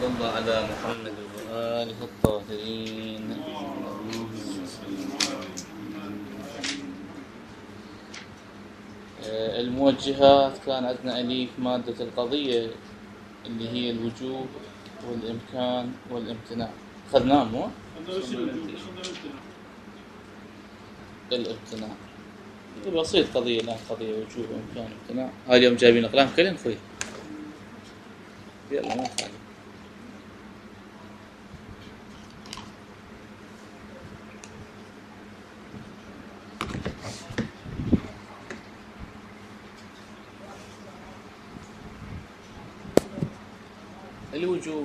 صلى الله على محمد وآله الطاهرين. الموجهات كان عندنا أليف مادة القضية اللي هي الوجوب والإمكان والامتناع. خذناه مو؟ الامتناع بسيط، قضية الآن قضية وجوب وإمكان وامتناع. هاي اليوم جايبين أقلام كلهم خوي، يلا ما خالي. الوجوب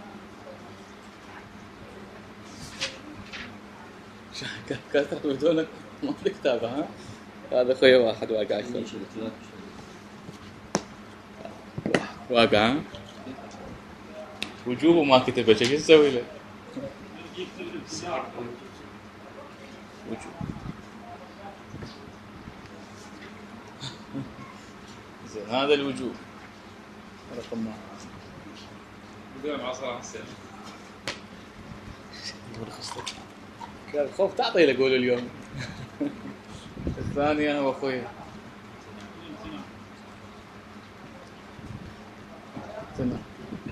كاتب بدونك ما في كتابة. ها هذا خوي واحد واقع واقع وجوب وما كتبه، ايش نسوي له؟ وجوب زين، هذا الوجوب رقم واحد. بدون عصا حسين قال خوف تعطي له قول اليوم. الثانية هو اخوي تمام.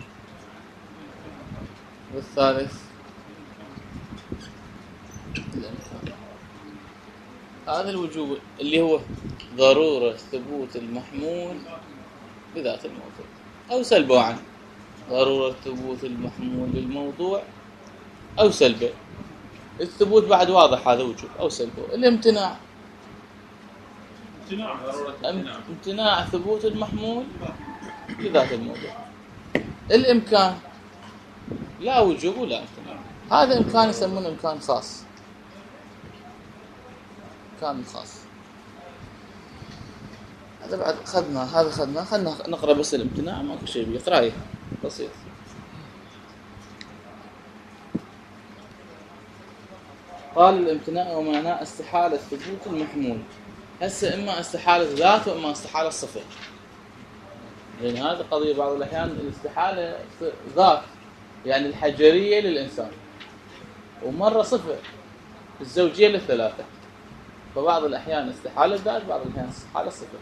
والثالث الإمكان. هذا الوجوب اللي هو ضرورة ثبوت المحمول بذات الموضوع أو سلبه عنه. ضرورة ثبوت المحمول للموضوع أو سلبه. الثبوت بعد واضح، هذا وجوب أو سلبه. الامتناع امتناع ثبوت المحمول بذات الموضوع. الإمكان لا وجوب ولا امتناع، هذا إمكان يسمونه إمكان خاص، إمكان خاص. هذا بعد خذنا، هذا خلنا نقرأ بس الامتناع، ماكو شيء بيقرأه بسيط. قال الامتناع ومعناه استحالة ثبوت المحمول. هسه إما استحالة ذات وإما استحالة صفة، لأن هذه قضية بعض الأحيان الاستحالة ذات يعني الحجرية للإنسان، ومرة صفة الزوجية للثلاثة. فبعض الأحيان استحالة ذات، بعض الأحيان استحالة صفة.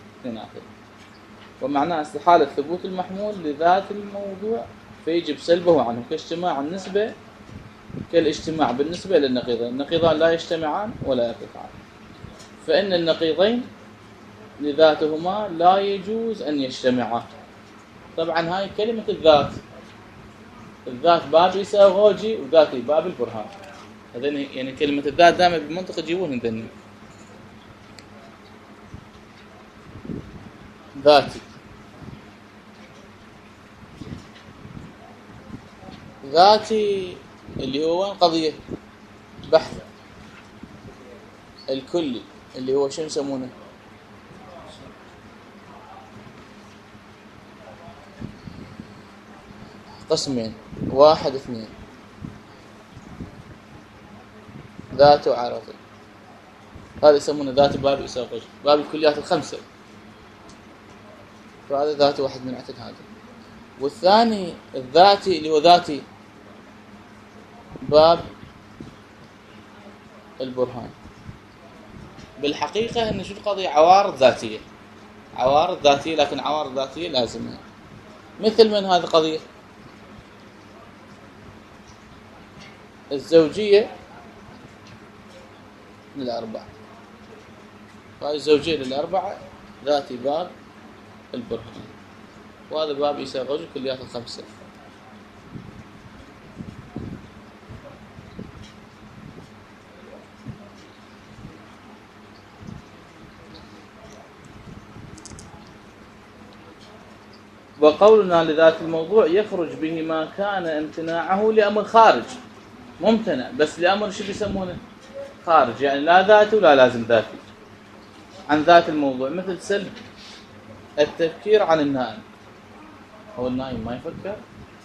ومعناه استحالة ثبوت المحمول لذات الموضوع فيجب سلبه عنه، كاجتماع النسبة كالاجتماع بالنسبة للنقيضين. النقيضان لا يجتمعان ولا يرتفعان، فإن النقيضين لذاتهما لا يجوز أن يجتمعا. طبعا هاي كلمة الذات، الذات باب يساغوجي وذاتي باب البرهان. هذين يعني كلمة الذات دائما بالمنطق يجيبون هندني ذاتي. ذاتي اللي هو قضية بحث الكلي اللي هو شو يسمونه قسمين، 1 2، ذات وعرضي. هذا يسمونه ذات باب إساقج، باب الكليات الخمسة. فهذا ذات واحد من عتد هذا. والثاني الذاتي اللي هو ذاتي باب البرهان. بالحقيقة إن شو القضية؟ عوارض ذاتية، عوارض ذاتية، لكن عوارض ذاتية لازمة. مثل من هذه القضية الزوجية للأربعة. فهذه الزوجية للأربعة ذاتي باب البرهان، وهذا باب يساغج الكليات الخمسة. وقولنا لذات الموضوع يخرج به ما كان امتناعه لأمر خارج ممتنع، بس لأمر شو بيسمونه خارج، يعني لا ذاتي ولا لازم ذاتي عن ذات الموضوع. مثل سلب التفكير عن النائم. هو النائم ما يفكر؟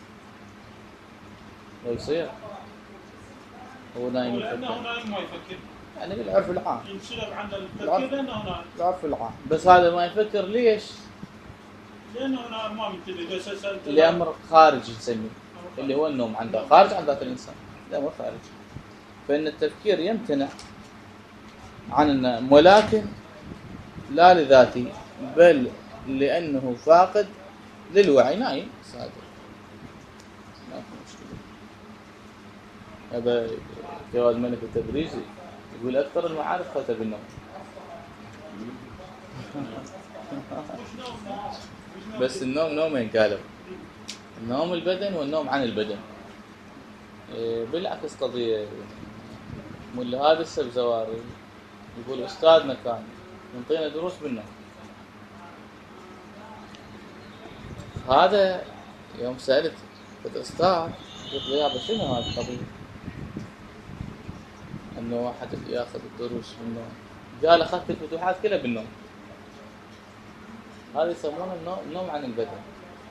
لو يصير هو نائم يفكر يعني بالعرف العام، ينسلب عن التفكير لأنه نائم، العرف العام. بس هذا ما يفكر ليش؟ لانه انا ما منتبه بس سالت الامر خارجي نسميه، اللي هو النوم عن خارج عن ذات الانسان، الامر خارجي. فان التفكير يمتنع عن النوم، ولكن لا لذاته، بل لانه فاقد للوعي، نايم صادق، ما في مشكله. هذا جواد الملك التبريزي يقول اكثر المعارف فات بالنوم. بس النوم نومين قالوا، النوم البدن والنوم عن البدن. بالعكس قضية مول هذا السبزواري يقول أستاذنا كان ينطينا دروس بالنوم. هذا يوم سألت قلت أستاذ، قلت له يابا شنو هذه القضية؟ أنه واحد ياخذ الدروس بالنوم. قال أخذت الفتوحات كلها بالنوم. هذا يسمونه النوم عن البدن.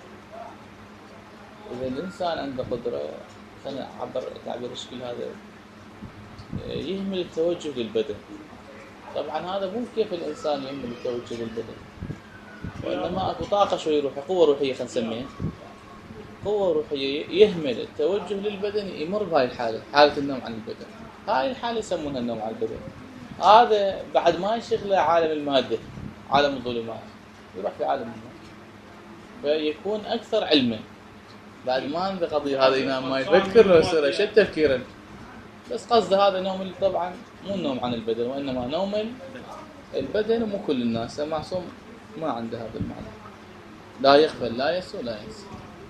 إذا الإنسان عنده قدرة، خلينا أعبر تعبير الشكل هذا، يهمل التوجه للبدن. طبعا هذا مو كيف الإنسان يهمل التوجه للبدن، وإنما أكو طاقة شوي روحية، قوة روحية خلينا نسميها، قوة روحية يهمل التوجه للبدن، يمر بهاي الحالة، حالة النوم عن البدن. هاي الحالة يسمونها النوم عن البدن. هذا بعد ما يشغله عالم المادة، عالم الظلمات، يروح في عالم النوم، فيكون أكثر علما. بعد ما عنده قضية هذا ينام ما يفكر ويصير أشد تفكيرا. بس قصد هذا نوم طبعا مو النوم عن البدن، وإنما نوم البدن. ومو كل الناس معصوم ما عنده هذا المعنى، لا يغفل لا يسو لا ينسى.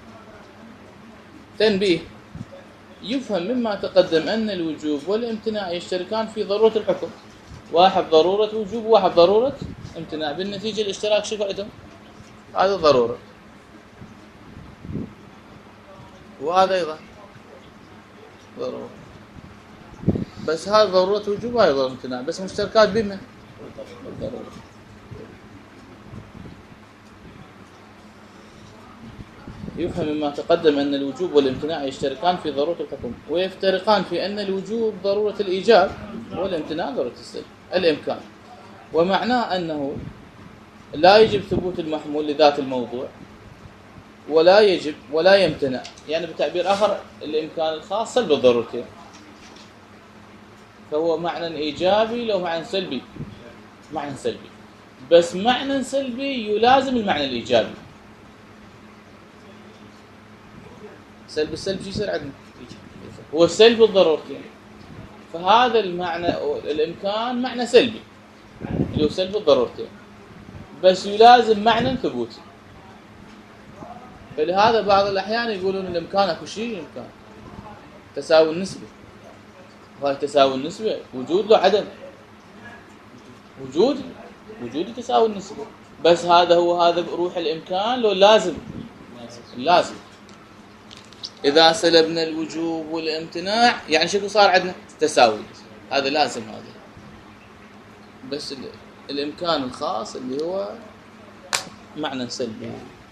تنبيه: يفهم مما تقدم أن الوجوب والامتناع يشتركان في ضرورة الحكم. واحد ضرورة وجوب وواحد ضرورة امتناع، بالنتيجة الاشتراك شو عندهم؟ هذا ضرورة وهذا أيضا ضرورة، بس هذا ضرورة وجوب وهذا ضرورة امتناع، بس مشتركات بما الضرورة. يفهم مما تقدم أن الوجوب والامتناع يشتركان في ضرورة الحكم، ويفترقان في أن الوجوب ضرورة الإيجاب والامتناع ضرورة السلب الإمكان. ومعناه أنه لا يجب ثبوت المحمول لذات الموضوع، ولا يجب ولا يمتنع، يعني بتعبير آخر الإمكان الخاص سلب الضرورتين، فهو معنى إيجابي لو معنى سلبي، معنى سلبي، بس معنى سلبي يلازم المعنى الإيجابي. سلب السلب شو يصير عندنا؟ هو سلب الضرورتين، فهذا المعنى الإمكان معنى سلبي اللي هو سلب الضرورتين، بس يلازم معنى ثبوتي. فلهذا بعض الأحيان يقولون الإمكان أكو شيء إمكان تساوي النسبة، وهي تساوي النسبة وجود له عدم، وجود تساوي النسبة، بس هذا هو هذا روح الإمكان لو لازم. إذا سلبنا الوجوب والامتناع يعني شكو صار عندنا تساوي، هذا لازم هذا. بس الإمكان الخاص اللي هو معنى سلبي.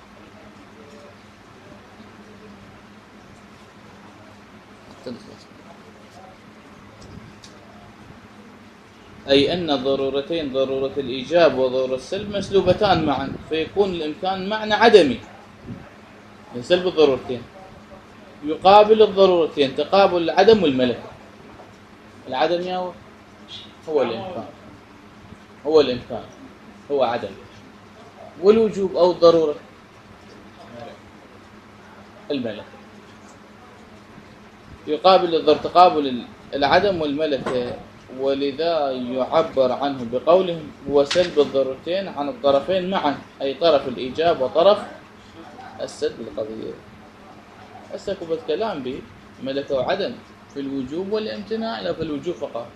أي أن الضرورتين، ضرورة الإيجاب وضرورة السلب، مسلوبتان معا، فيكون الإمكان معنى عدمي لسلب الضرورتين، يقابل الضرورتين تقابل العدم والملكة. العدم يا هو الإمكان، هو عدم، والوجوب أو الضرورة الملكة. يقابل تقابل العدم والملكة، ولذا يعبر عنه بقولهم هو سلب الضرورتين عن الطرفين معا، أي طرف الإيجاب وطرف السلب القضية. أستكبت كلام به ملكة وعدم في الوجوب والامتناع، لا في الوجوب فقط.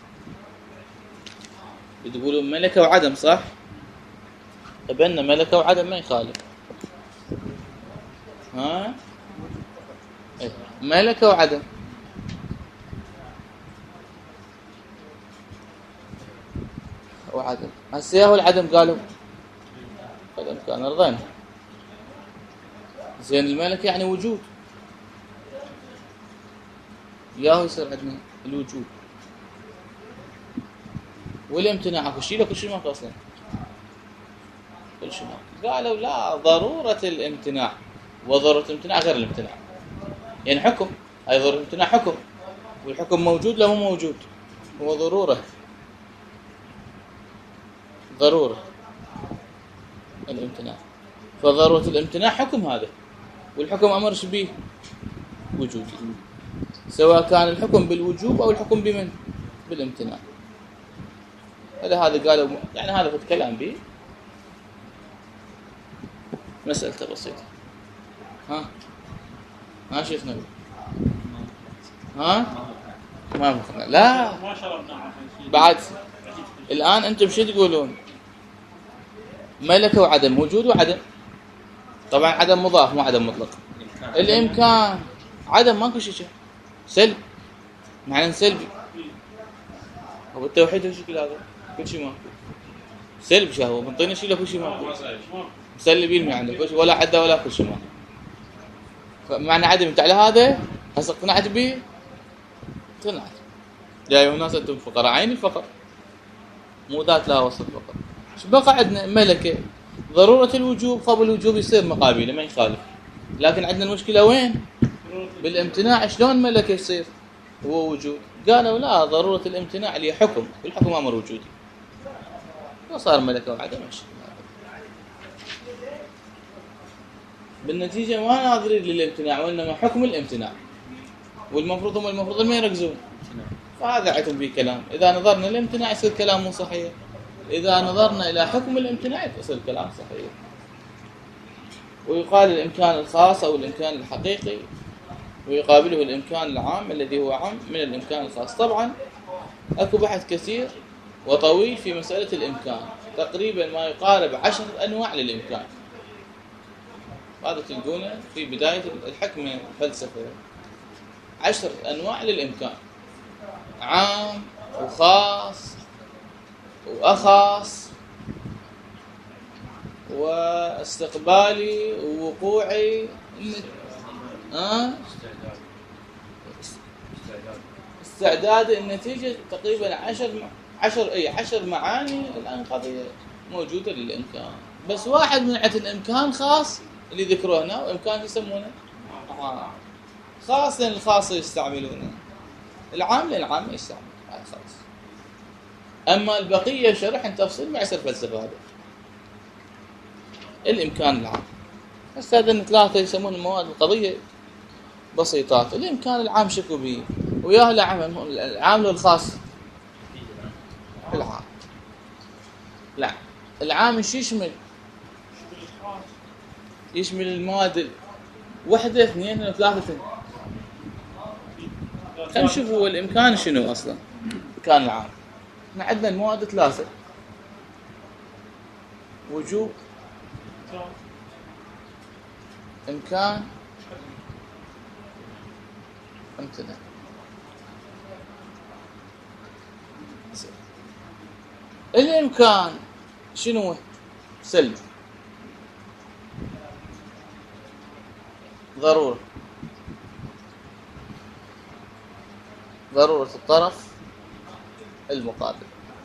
تقولون ملكة وعدم صح؟ ابن ملكة وعدم ما يخالف. ها؟ ملكة وعدم. وعدم هسه والعدم قالوا الإمكان رضينا. زين الملكة يعني وجود، ياهو يصير عندنا الوجود والامتناع. اكو شيء ما في اصلا. كل شيء ماكو. قالوا لا، ضرورة الامتناع وضرورة الامتناع غير الامتناع. يعني حكم، هاي ضرورة الامتناع حكم، والحكم موجود لا مو موجود، هو ضرورة الامتناع. فضرورة الامتناع حكم هذا، والحكم أمر شبيه وجودي، سواء كان الحكم بالوجوب أو الحكم بمن؟ بالامتناع. هذا قالوا يعني هذا في الكلام به مسألة بسيطة. ها شيخنا ما مقنع. لا ما شربنا بعد الآن أنتم شو تقولون؟ ملكة وعدم، وجود وعدم. طبعا عدم مضاف مو عدم مطلق. الإمكان عدم، ماكو شيء، سلب، معنى سلبي. هو التوحيد هو شكل هذا كل شيء ماكو، سلب شهوة بنطينا شيء له كل شيء ماكو، مسلبين ما عندك ولا عدة ولا كل شيء ماكو. فمعنى عدم انت على هذا هسه اقتنعت به، اقتنعت. يا ايها الناس انتم فقراء، عين الفقر مو ذات لا وصف فقط. ايش بقى عندنا؟ ملكة، ضرورة الوجوب، قبل الوجوب يصير مقابله ما يخالف، لكن عندنا المشكلة وين؟ بالامتناع. شلون ملكة يصير هو وجود؟ قالوا لا، ضرورة الامتناع اللي حكم، والحكم امر وجودي، وصار ملكة وعدم. بالنتيجة ما ناظرين للامتناع وإنما حكم الامتناع، والمفروض ما يركزون. فهذا عندهم به كلام. إذا نظرنا للامتناع يصير كلام مو صحيح، إذا نظرنا إلى حكم الامتناع يصير كلام صحيح. ويقال الإمكان الخاص أو الإمكان الحقيقي، ويقابله الإمكان العام الذي هو عام من الإمكان الخاص. طبعا أكو بحث كثير وطويل في مسألة الإمكان، تقريبا ما يقارب 10 أنواع للإمكان. هذا تلقونه في بداية الحكمة الفلسفة، 10 أنواع للإمكان، عام وخاص وأخاص واستقبالي ووقوعي. استعداد النتيجة. تقريبا 10 معاني الآن قضية موجودة للإمكان. بس واحد من عدة الإمكان خاص اللي ذكروه هنا، وإمكان يسمونه خاص لأن الخاص يستعملونه، العام لأن العام يستعمل خاص. أما البقية شرح تفصيل ما يصير فلسفة. هذا الإمكان العام. هذا 3 يسمون المواد القضية بسيطات. الإمكان العام شكو به وياه العام والخاص. العام لا، العام ايش يشمل؟ يشمل المواد 1 2 3. خلينا نشوف هو الإمكان شنو أصلا. الإمكان العام احنا عندنا المواد 3: وجوب، إمكان، امتناع. الإمكان شنو؟ سلبي، ضرورة الطرف المقابل.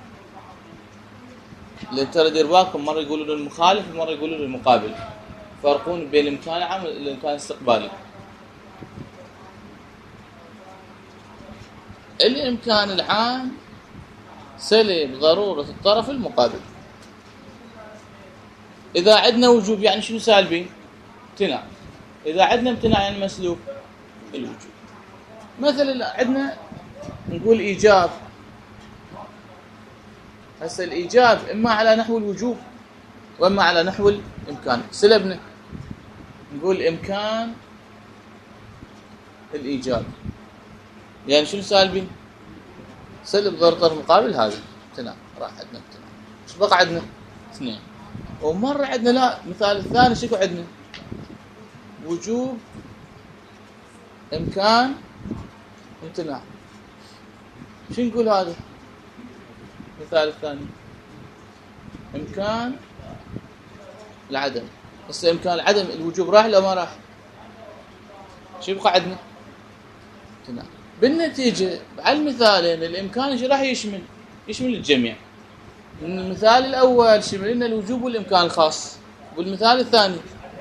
اللي ترى دير بالكم مرة يقولوا له المخالف ومرة يقولوا له المقابل، فرقون بين الإمكان العام والإمكان الاستقبالي. الإمكان العام سلب ضرورة الطرف المقابل. إذا عندنا وجوب يعني شنو سالبين؟ امتناع. إذا عندنا امتناع يعني مسلوب الوجوب. مثلا عندنا نقول إيجاب، هسه الإيجاب إما على نحو الوجوب وإما على نحو الإمكان. سلبنا نقول إمكان الإيجاب يعني شنو سالبين؟ سلب ضرورة الطرف المقابل. هذا امتناع، راح عندنا امتناع. ايش بقى عندنا؟ 2. ومرة عندنا لا، مثال الثاني شكو عندنا؟ وجوب، إمكان، امتناع. شو نقول هذا؟ مثال الثاني إمكان العدم. بس إمكان العدم الوجوب راح ولا ما راح؟ شو يبقى عندنا؟ امتناع. بالنتيجة على المثالين الإمكان ايش راح يشمل؟ يشمل الجميع. المثال الأول شمل لنا الوجوب والإمكان الخاص، والمثال الثاني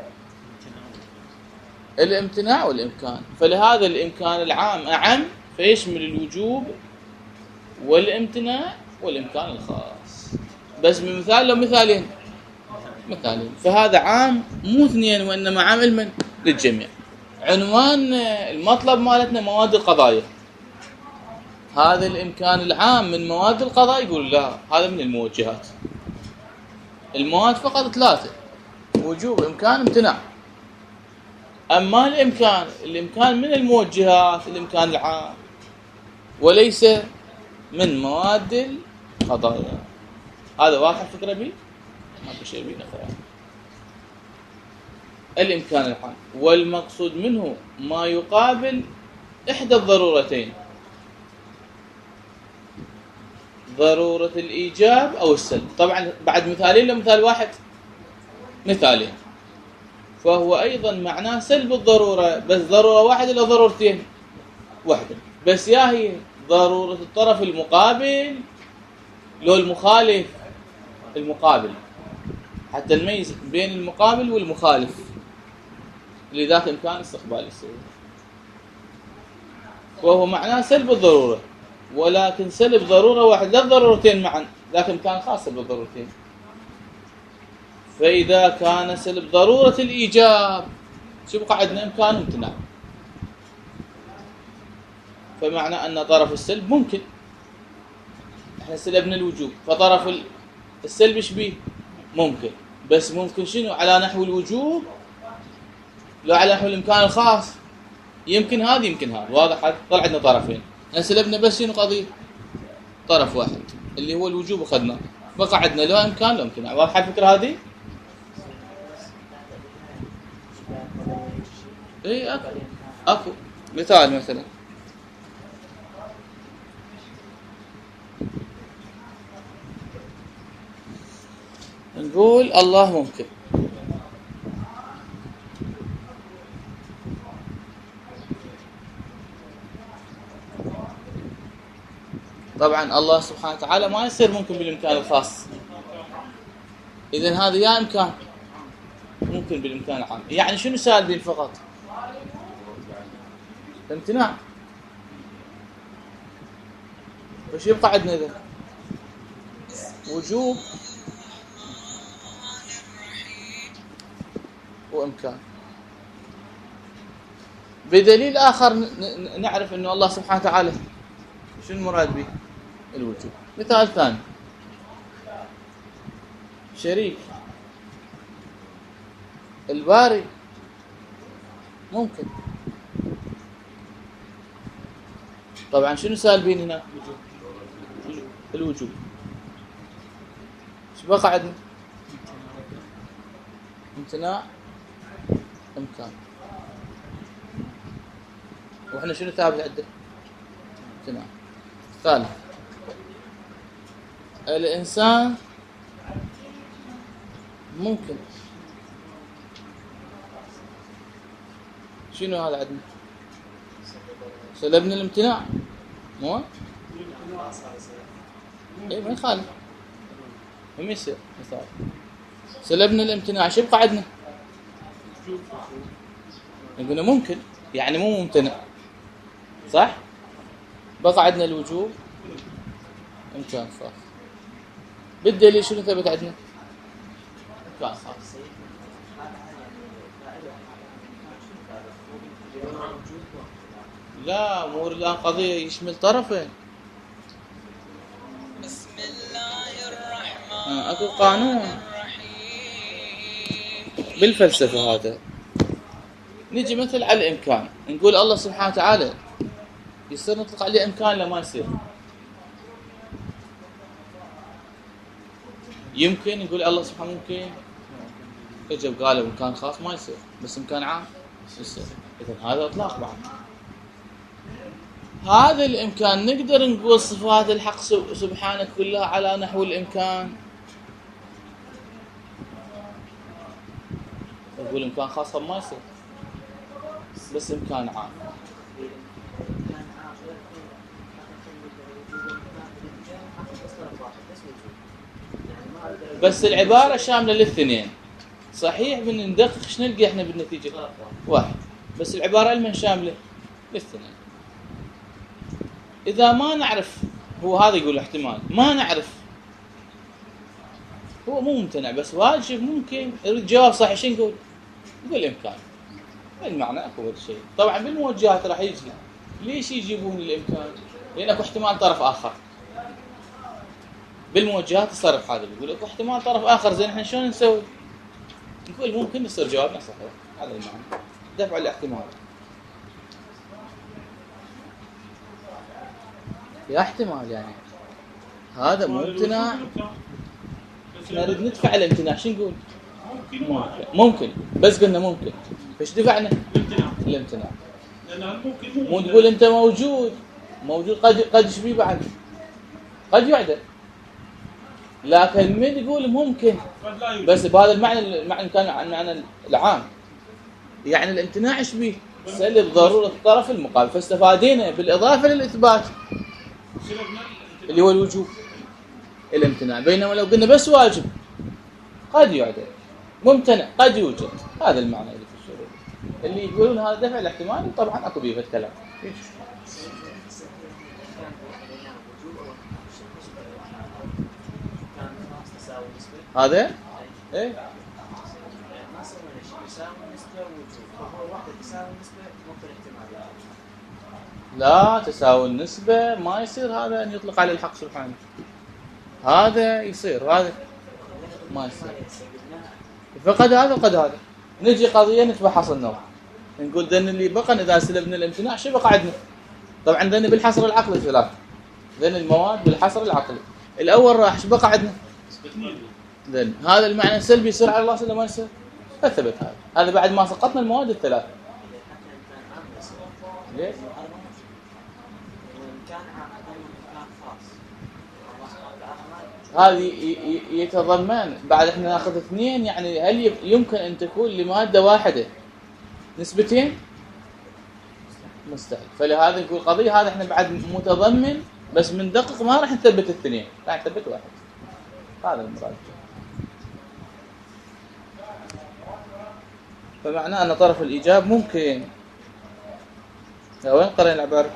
الامتناع والإمكان، فلهذا الإمكان العام أعم فيشمل الوجوب والامتناع والإمكان الخاص. بس من مثال لو مثالين، فهذا عام مو اثنين وإنما عام علما للجميع. عنوان المطلب مالتنا مواد القضايا، هذا الإمكان العام من مواد القضاء، يقول لا هذا من الموجهات. المواد فقط 3: وجوب، إمكان، امتناع. أما الإمكان من الموجهات، الإمكان العام، وليس من مواد القضايا. هذا واضح الفكرة بي؟ ما في شيء بي نقرأ. الإمكان العام والمقصود منه ما يقابل إحدى الضرورتين، ضرورة الإيجاب أو السلب. طبعا بعد مثالين لمثال واحد، مثالين، فهو أيضا معناه سلب الضرورة، بس ضرورة واحدة ولا ضرورتين؟ واحدة بس. يا هي ضرورة الطرف المقابل لو المخالف، المقابل، حتى نميز بين المقابل والمخالف، لذاك إمكان استقبال السلب، وهو معناه سلب الضرورة، ولكن سلب ضرورة واحدة لا الضرورتين معا، ذاك إمكان خاص بالضرورتين. فإذا كان سلب ضرورة الإيجاب شو بقى عندنا؟ إمكان وامتناع. فمعنى أن طرف السلب ممكن، احنا سلبنا الوجوب، فطرف السلب ايش بيه؟ ممكن، بس ممكن شنو؟ على نحو الوجوب لو على نحو الإمكان الخاص، يمكن هذا يمكن هذا. واضح؟ طلع عندنا طرفين، احنا سلبنا بس شنو قضية؟ طرف واحد اللي هو الوجوب أخذناه، بقى عندنا لو إمكان لو امتناع. واضح الفكرة هذه؟ اي اكو مثال، مثلا نقول الله ممكن. طبعا الله سبحانه وتعالى ما يصير ممكن بالإمكان الخاص، إذن هذا يا إمكان ممكن بالإمكان العام. يعني شنو سالبين فقط؟ امتناع. وش يبقى عندنا إذن؟ وجوب وإمكان. بدليل آخر نعرف أنه الله سبحانه وتعالى شنو المراد به؟ الوجوب. مثال ثاني، شريك الباري ممكن. طبعا شنو سالبين هنا؟ الوجوب. ايش بقى عندنا؟ امتناع، امكان. واحنا شنو ثابت عندنا؟ امتناع. ثالث، الانسان ممكن. شنو هذا عندنا؟ سلبنا الامتناع، مو؟ اي ما يخالف، هم يصير مثال. سلبنا الامتناع، شو يبقى عندنا؟ نقول ممكن، يعني مو ممتنع، صح؟ بقى عندنا الوجوب، امكان خاص. بالدليل شنو ثبت عندنا؟ امكان خاص. لا مو الآن قضية يشمل طرفين. بسم الله الرحمن اكو قانون بالفلسفة هذا. نجي مثل على الإمكان، نقول الله سبحانه وتعالى يصير نطلق عليه إمكان لا ما يصير. يمكن نقول الله سبحانه ممكن، اجب قالوا إمكان خاص ما يصير، بس إمكان عام يصير. إذن هذا إطلاق بعد. هذا الإمكان نقدر نقول صفات الحق سبحانه كلها على نحو الإمكان، نقول إمكان خاص ما يصير، بس إمكان عام. بس العبارة شاملة للاثنين. صحيح بندقق شنو نلقى احنا بالنتيجة واحد، بس العبارة المن شاملة للاثنين. إذا ما نعرف، هو هذا يقول احتمال ما نعرف، هو مو ممتنع بس واجب ممكن. يريد جواب صحيح شو نقول؟ نقول إمكان. المعنى أكو هذا الشيء. طبعا بالموجهات راح يجي ليش يجيبون الإمكان؟ لأن أكو احتمال طرف آخر. بالموجهات الصرف هذا بيقول اكو احتمال طرف آخر. زين احنا شلون نسوي؟ نقول ممكن يصير جوابنا صحيح. هذا المعنى، دفع الاحتمال. يا احتمال يعني هذا مو امتناع، نريد ندفع الامتناع. شو نقول؟ ممكن بس قلنا ممكن، فايش دفعنا؟ الامتناع. مو تقول انت موجود قد ايش بيه بعد؟ قد يعدل. لكن من يقول ممكن بس بهذا المعنى كان عن معنى العام، يعني الامتناع ايش بيه؟ سلب ضرورة الطرف المقابل. فاستفادينا بالاضافه للاثبات اللي هو الوجوب الامتناع. بينما لو قلنا بس واجب قد يعدل، ممتنع قد يوجد. هذا المعنى اللي في الشروط اللي يقولون هذا دفع الاحتمال. طبعا اكو بيه الكلام هذا ايه لا تساوي النسبة ما يصير هذا أن يطلق على الحق سبحانه. هذا يصير، هذا ما يصير. فقد هذا وقد هذا. نجي قضية نتبحث النوع، نقول ذن اللي بقى إذا سلبنا الامتناع شو بقى عندنا؟ طبعا ذن بالحصر العقلي ثلاث، ذن المواد بالحصر العقلي. الأول راح شو بقى عندنا؟ ذن هذا المعنى السلبي يصير على الله سلم ما يصير؟ فثبت هذا بعد ما سقطنا المواد الثلاث. ليش؟ هذه يتضمن بعد احنا ناخذ اثنين. يعني هل يمكن ان تكون لماده واحده نسبتين؟ مستحيل. فلهذا نقول قضيه هذا احنا بعد متضمن بس من دقق ما راح نثبت الاثنين، راح نثبت واحد. هذا المراد. فمعناه ان طرف الايجاب ممكن. وين قرأنا العباره؟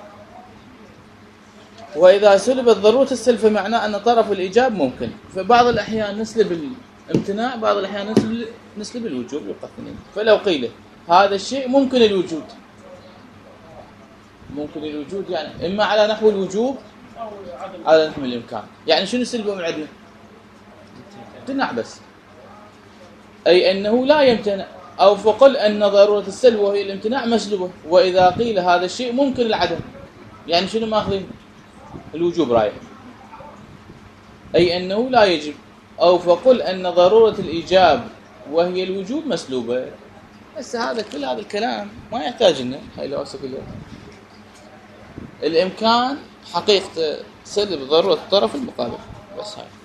وإذا سلبت ضرورة السلب فمعناه أن طرف الإيجاب ممكن. فبعض الأحيان نسلب الامتناع، بعض الأحيان نسلب الوجوب، يبقى اثنين. فلو قيل هذا الشيء ممكن الوجود، ممكن الوجود يعني إما على نحو الوجوب على نحو الإمكان. يعني شنو نسلبه من عندنا؟ امتناع بس، أي أنه لا يمتنع. أو فقل أن ضرورة السلب وهي الامتناع مسلوبة. وإذا قيل هذا الشيء ممكن العدم، يعني شنو ماخذين؟ الوجوب رايح، أي أنه لا يجب. أو فقل أن ضرورة الإيجاب وهي الوجوب مسلوبة. بس هذا كل هذا الكلام ما يحتاج لنا هاي لو أسف الإمكان حقيقة سلب ضرورة الطرف المقابل بس هاي.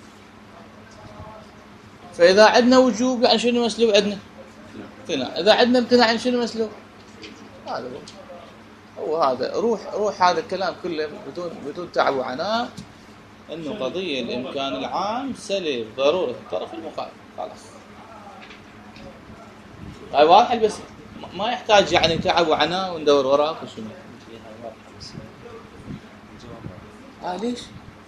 فإذا عندنا وجوب يعني شنو مسلوب عندنا؟ امتناع. إذا عندنا امتناع يعني شنو مسلوب؟ هذا هو هذا. روح هذا الكلام كله بدون تعب وعناء، انه قضيه الامكان العام سلب ضروره الطرف المقابل. خلاص هاي واضحه. بس ما يحتاج يعني تعب وعناء وندور وراك وشنو. ليش؟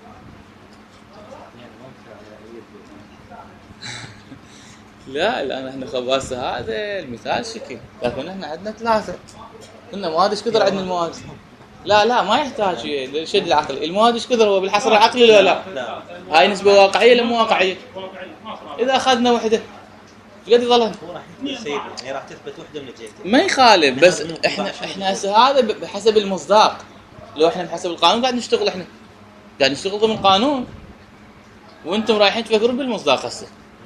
لا احنا خباص. هذا المثال شكل، لكن احنا عندنا ثلاثه. قلنا مواد ايش كثر عندنا المواد؟ لا ما يحتاج للشد العقلي. المواد ايش كثر هو بالحصر العقلي ولا لا؟ هاي نسبه واقعيه ولا مو واقعيه؟ اذا اخذنا وحده ايش قد يظلها؟ راح تثبت سيد، يعني راح تثبت وحده من الجهتين. ما يخالف، بس احنا هسه هذا بحسب المصداق. لو احنا بحسب القانون قاعد نشتغل، احنا قاعد نشتغل ضمن قانون، وانتم رايحين تفكرون بالمصداق هسه.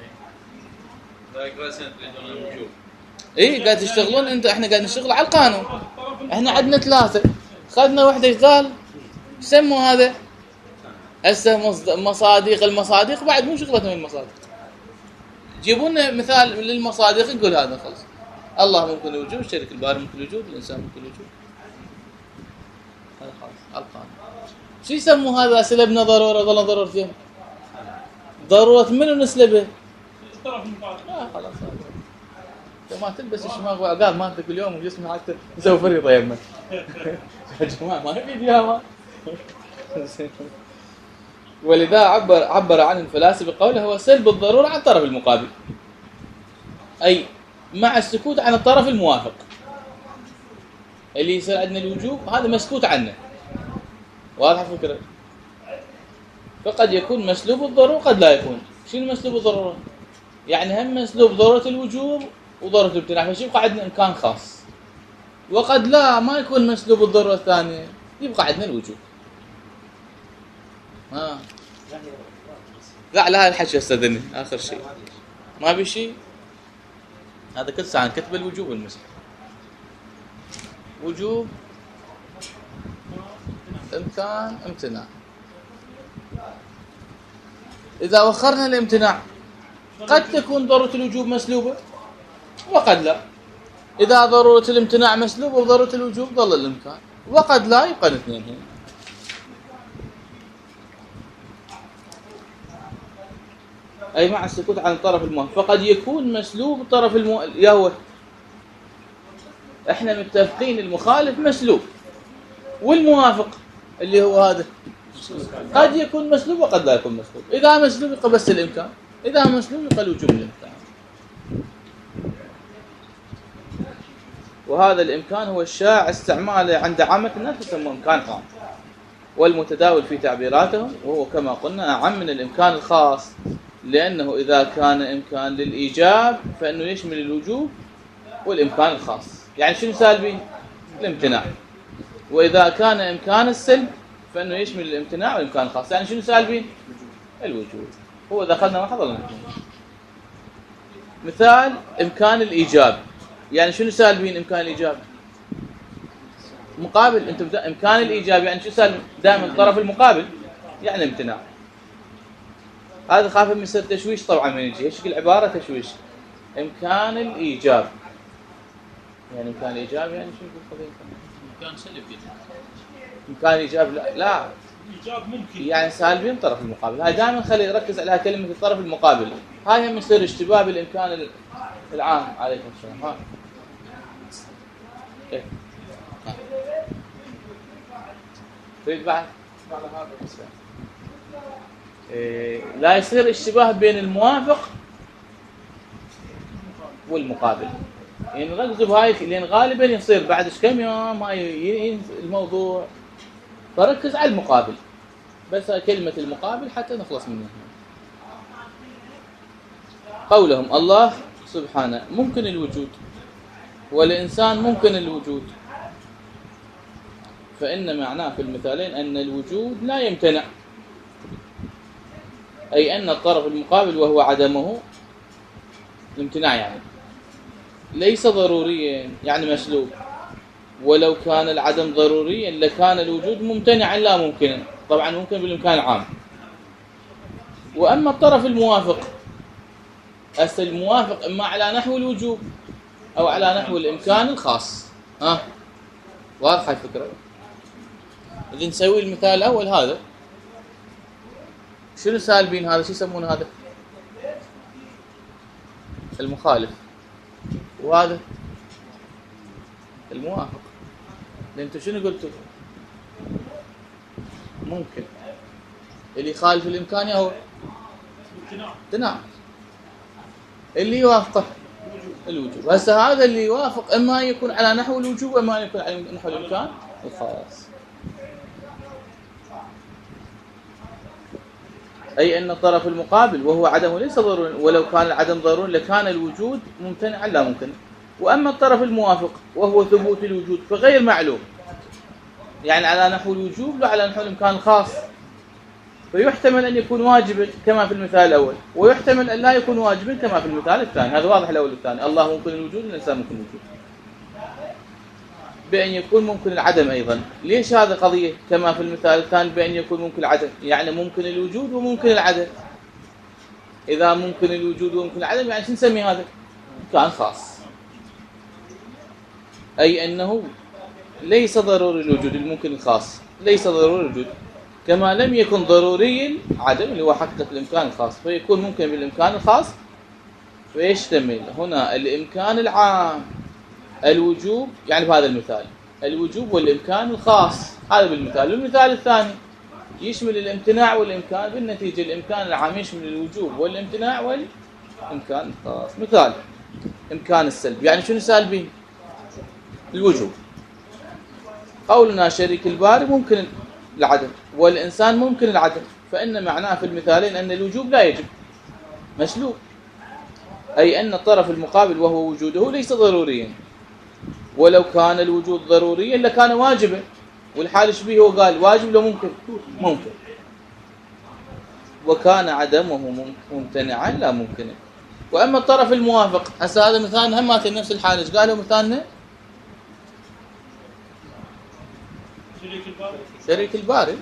قاعد تشتغلون انت، احنا قاعد نشتغل على القانون. احنا عندنا ثلاثه، خذنا وحده ايش قال؟ سموا هذا هسه مصادق. المصادق بعد مو شغلتنا من المصادق. جيبوا لنا مثال للمصادق نقول هذا خلص. الله ممكن الوجود، الشريك الباري ممكن الوجود، الانسان ممكن الوجود. هذا خلاص على القانون. شو يسموا هذا؟ سلبنا ضروره ظل ضرورتين. ضرورة منو نسلبه؟ الطرف المقابل. خلاص انت ما تلبس الشماغ وعقال مالتك اليوم وجسمك حتى تسوي فريضة يمك. يا جماعة ما نبي ديابة. ولذا عبر عنه الفلاسفة بقوله هو سلب الضرورة عن الطرف المقابل، أي مع السكوت عن الطرف الموافق. اللي يصير عندنا الوجوب هذا مسكوت عنه، واضح الفكرة؟ فقد يكون مسلوب الضرورة قد لا يكون. شنو مسلوب الضرورة؟ يعني هم مسلوب ضرورة الوجوب وضرورة الامتناع، فيبقى عندنا إمكان خاص. وقد لا ما يكون مسلوب الضرورة الثانية، يبقى عندنا الوجوب. لا هاي الحكي استاذني آخر شيء ما بي شيء. هذا كل ساعة كتب الوجوب والمسلم. وجوب إمكان امتناع. إذا وخرنا الامتناع قد تكون ضرورة الوجوب مسلوبة وقد لا. إذا ضرورة الامتناع مسلوبة وضرورة الوجوب ظل الإمكان، وقد لا يبقى الاثنين هنا. أي مع السكوت عن الطرف الموافق. فقد يكون مسلوب الطرف يهوه. احنا متفقين المخالف مسلوب، والموافق اللي هو هذا قد يكون مسلوب وقد لا يكون مسلوب. إذا مسلوب يبقى بس الإمكان، إذا مسلوب يبقى الوجوب الإمكان. وهذا الإمكان هو الشائع استعماله عند عامة الناس، يسموه إمكان عام، والمتداول في تعبيراتهم، وهو كما قلنا أعم من الإمكان الخاص، لأنه إذا كان إمكان للإيجاب فإنه يشمل الوجوب والإمكان الخاص. يعني شنو سالبين؟ الامتناع. وإذا كان إمكان السلب فإنه يشمل الامتناع والإمكان الخاص. يعني شنو سالبين؟ الوجوب. هو دخلنا ما حضرنا. مثال إمكان الإيجاب، يعني شنو سالبين إمكان الإيجاب؟ مقابل. أنتم إمكان الإيجاب يعني شو سالب؟ دائما الطرف المقابل يعني امتناع. هذا خاف من يصير تشويش طبعا من يجي ايش العبارة تشويش. إمكان الإيجاب يعني إمكان الإيجاب يعني شو القضية؟ إمكان سلبي. إمكان الإيجاب لا الإيجاب ممكن يعني سالبين الطرف المقابل. هاي دائما خلي يركز على كلمة الطرف المقابل. هاي هم يصير اشتباه بالإمكان العام. عليكم السلام. ها إيه تريد بعد هذا السؤال. لا يصير اشتباه بين الموافق والمقابل. يعني ركزوا بهاي لأن غالبا يصير بعد كم يوم هاي الموضوع، فركز على المقابل بس كلمة المقابل حتى نخلص منها. قولهم الله سبحانه ممكن الوجود والإنسان ممكن الوجود، فإن معناه في المثالين أن الوجود لا يمتنع، أي أن الطرف المقابل وهو عدمه الامتناع يعني ليس ضروريا يعني مسلوب. ولو كان العدم ضروريا لكان الوجود ممتنعا لا ممكنا، طبعا ممكن بالإمكان العام. وأما الطرف الموافق الموافق إما على نحو الوجوب أو على نحو الإمكان الخاص. واضحة الفكرة؟ إذا نسوي المثال الأول هذا شنو سالبين؟ هذا شو يسمون هذا؟ المخالف. وهذا الموافق. انتوا شنو قلتوا؟ ممكن. اللي يخالف الامكان هو امتناع. اللي يوافقه الوجوب. هسه هذا اللي يوافق اما يكون على نحو الوجوب واما يكون على نحو الامكان الخاص. أي أن الطرف المقابل وهو عدمه ليس ضروري، ولو كان العدم ضروري لكان الوجود ممتنعا لا ممكن. وأما الطرف الموافق وهو ثبوت الوجود فغير معلوم، يعني على نحو الوجوب لا على نحو الإمكان الخاص، فيحتمل أن يكون واجبا كما في المثال الأول، ويحتمل أن لا يكون واجبا كما في المثال الثاني. هذا واضح الأول والثاني. الله ممكن الوجود والإنسان ممكن الوجود، بأن يكون ممكن العدم أيضا. ليش هذا قضية كما في المثال الثاني بأن يكون ممكن العدم؟ يعني ممكن الوجود وممكن العدم. إذا ممكن الوجود وممكن العدم يعني شو نسمي هذا؟ كان خاص، أي أنه ليس ضروري الوجود. الممكن الخاص ليس ضروري الوجود. كما لم يكن ضروري عدم اللي هو حقيقة الإمكان الخاص، فيكون ممكن بالإمكان الخاص، فيشتمل هنا الإمكان العام الوجوب، يعني بهذا المثال الوجوب والإمكان الخاص، هذا بالمثال. والمثال الثاني يشمل الامتناع والإمكان، بالنتيجة الإمكان العام يشمل الوجوب والامتناع والإمكان الخاص. مثال إمكان السلب، يعني شنو سالبين؟ الوجوب. قولنا شريك الباري ممكن العدم والإنسان ممكن العدم، فإن معناه في المثالين أن الوجوب لا يجب، مسلوب، أي أن الطرف المقابل وهو وجوده ليس ضروريا، ولو كان الوجود ضروريا لكان واجبا. والحال شبيه هو قال واجب لو ممكن، ممكن، وكان عدمه ممتنعا لا ممكنا. وأما الطرف الموافق، هسه هذا مثالنا هم ماثل نفس الحال. ايش قالوا مثالنا؟ شريك الباري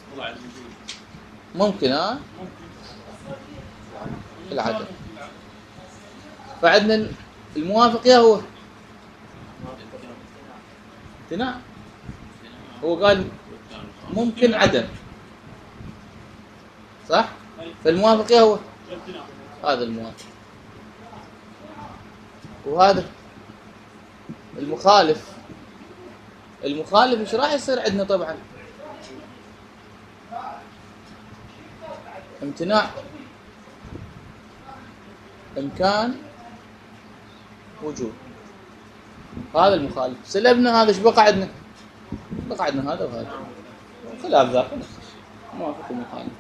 ممكن العدم. فعندنا الموافق يا هو امتناع، هو قال ممكن عدم، صح؟ فالموافق يا هو هذا الموافق، وهذا المخالف. المخالف ايش راح يصير عندنا؟ طبعا امتناع، امكان، وجود. هذا المخالف سلبنا، هذا ايش بقى عندنا؟ بقى عندنا هذا وهذا، خلاف ذاك نفس الشيء، موافق ومخالف.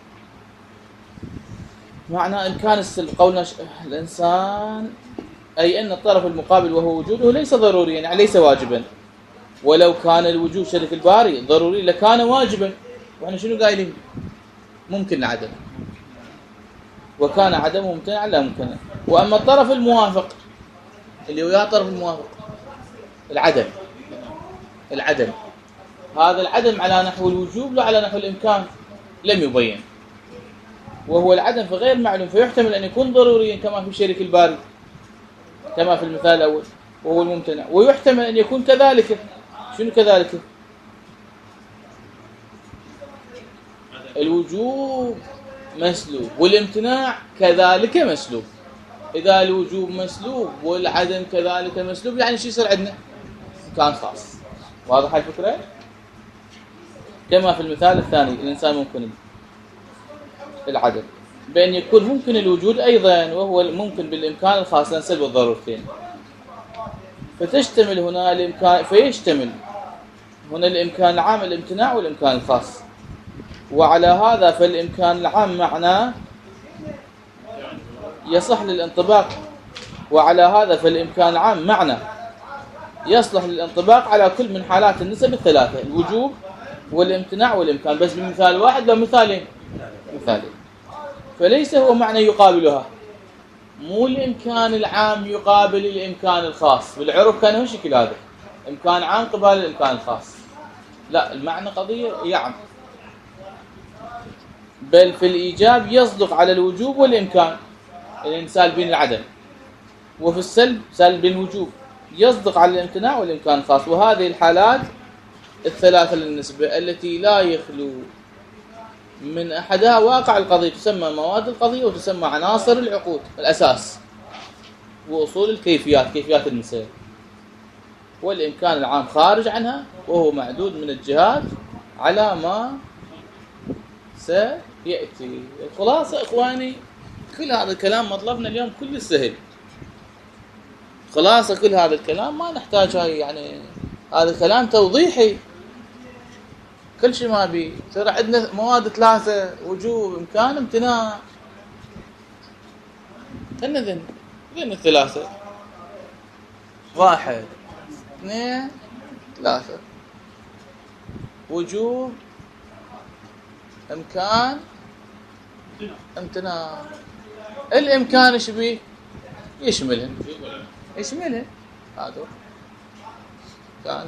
معنى امكان السلب قولنا الانسان، اي ان الطرف المقابل وهو وجوده ليس ضروريا، يعني ليس واجبا. ولو كان الوجود شريك الباري ضروري لكان واجبا، واحنا شنو قايلين؟ ممكن العدم، وكان عدمه ممتنعا لا ممكنا. واما الطرف الموافق اللي وياه طرف الموافق العدم، هذا العدم على نحو الوجوب لا على نحو الامكان، لم يبين، وهو العدم فغير معلوم، فيحتمل ان يكون ضروريا كما في شريك الباري كما في المثال الاول وهو الممتنع، ويحتمل ان يكون كذلك. شنو كذلك؟ الوجوب مسلوب والامتناع كذلك مسلوب. اذا الوجوب مسلوب والعدم كذلك مسلوب، يعني شو يصير عندنا؟ كان خاص. واضح الفكره؟ كما في المثال الثاني الانسان ممكن العدم، بأن يكون ممكن الوجود ايضا، وهو ممكن بالامكان الخاص لنسلب الضرورتين. فتشتمل هنا الامكان، فيشتمل هنا الامكان العام الامتناع والامكان الخاص. وعلى هذا فالامكان العام معناه يصح للانطباق، وعلى هذا فالامكان العام معنى يصلح للانطباق على كل من حالات النسب الثلاثه، الوجوب والامتناع والامكان، بس بمثال واحد لا مثالين. فليس هو معنى يقابلها، مو الامكان العام يقابل الامكان الخاص. بالعرف كان هو شكل هذا، امكان عام قبال الامكان الخاص، لا، المعنى قضيه يعم. بل في الايجاب يصدق على الوجوب والامكان، يعني سالبين العدم، وفي السلب سالبين الوجوب، يصدق على الامتناع والامكان الخاص. وهذه الحالات الثلاثه للنسبه التي لا يخلو من احدها واقع القضيه تسمى مواد القضيه، وتسمى عناصر العقود، الاساس واصول الكيفيات، كيفيات المسائل. والامكان العام خارج عنها، وهو معدود من الجهات على ما سياتي. الخلاصه اخواني، كل هذا الكلام مطلبنا اليوم كل سهل. خلاصه كل هذا الكلام ما نحتاج هاي، يعني هذا الكلام توضيحي، كل شيء ما بي. ترى عندنا مواد ثلاثه: وجوب، امكان، امتناع. ذن الثلاثه: 1 2 3. وجوب، امكان، امتناع. الامكان ايش بيه؟ يشملهن هذا كان.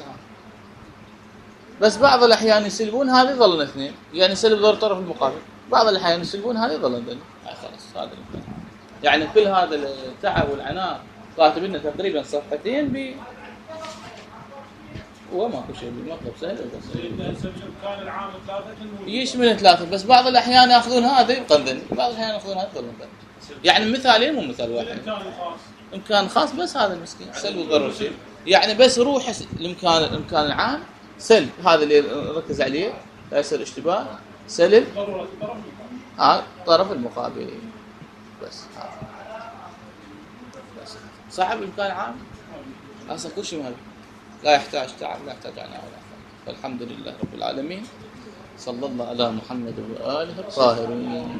بس بعض الاحيان يسلبون هذه يظلن 2، يعني يسلب ضرر الطرف المقابل. بعض الاحيان يسلبون هذه يظلن 2. خلاص هذا الامكان. يعني كل هذا التعب والعناء كاتب لنا تقريبا صفحتين وماكو شيء بالمطلب سهل وبسيط. الامكان العام ثلاثه يشمل ثلاثة، بس بعض الأحيان يأخذون هذا يقنذن، بعض الأحيان يأخذون هذا يقنذن. يعني مثالين مو مثال واحد. الامكان الخاص إمكان خاص بس هذا المسكين سلب وضرر شيء. يعني بس روح الإمكان العام سلب، هذا اللي نركز عليه لا يصير اشتباه. سلب ضروره الطرف المقابل. الطرف المقابل بس هذا. بس صاحب الإمكان العام أصلا كل شيء مهل، لا يحتاج تعب، لا يحتاج عناء ولا حول. فالحمد لله رب العالمين، صلى الله على محمد وآله الطاهرين.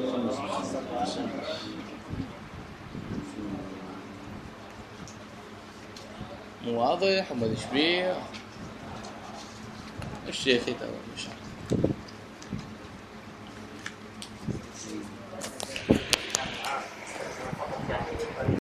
مو واضح وما تشبيه الشيخ يتوب إن شاء الله.